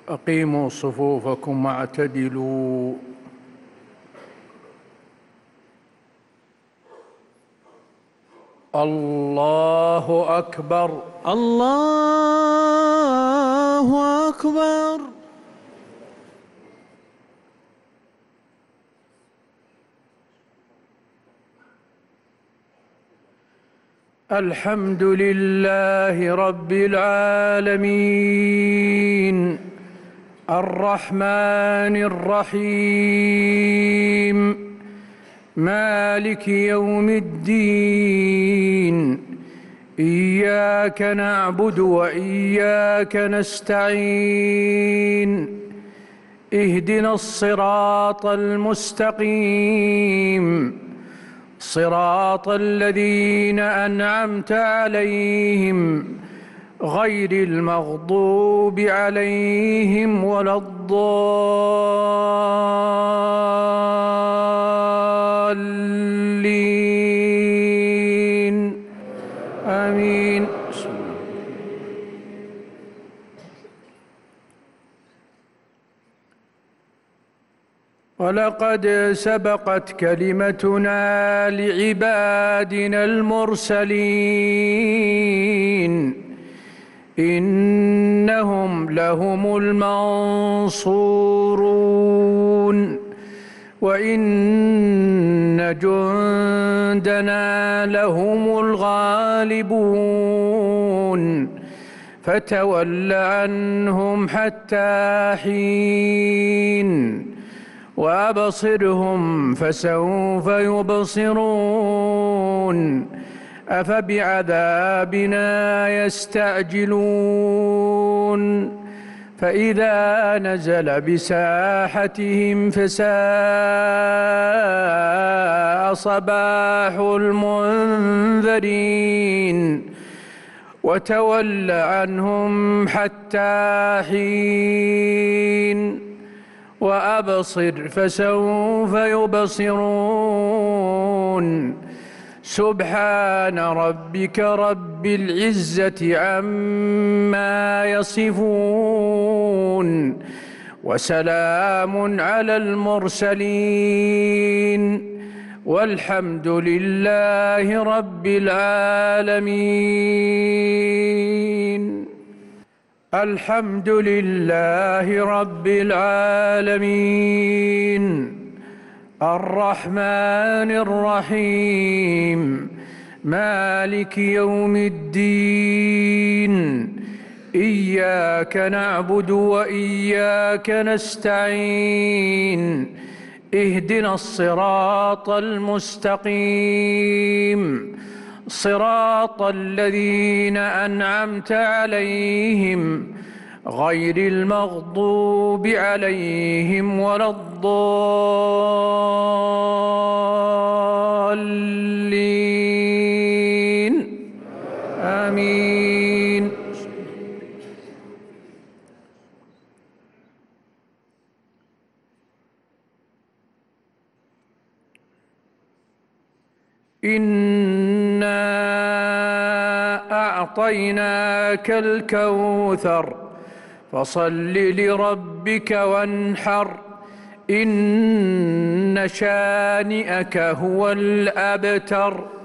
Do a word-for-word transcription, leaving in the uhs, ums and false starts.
أقيموا صفوفكم واعتدلوا. الله أكبر. الله أكبر. الحمد لله رب العالمين الرحمن الرحيم مالك يوم الدين. إياك نعبد وإياك نستعين. اهدنا الصراط المستقيم صراط الذين أنعمت عليهم غير المغضوب عليهم ولا الضالين. آمين. ولقد سبقت كلمتنا لعبادنا المرسلين إنهم لهم المنصورون وإن جندنا لهم الغالبون فتول عنهم حتى حين وأبصرهم فسوف يبصرون أفبعذابنا يستعجلون فإذا نزل بساحتهم فساء صباح المنذرين وتول عنهم حتى حين وأبصر فسوف يبصرون سبحان ربك رب العزة عما يصفون وسلام على المرسلين والحمد لله رب العالمين. الحمد لله رب العالمين الرحمن الرحيم مالك يوم الدين. إياك نعبد وإياك نستعين. اهدنا الصراط المستقيم صراط الذين أنعمت عليهم غير المغضوب عليهم ولا الضالين. آمين. إنا أعطيناك الكوثر فصل لربك وانحر إن شانئك هو الأبتر.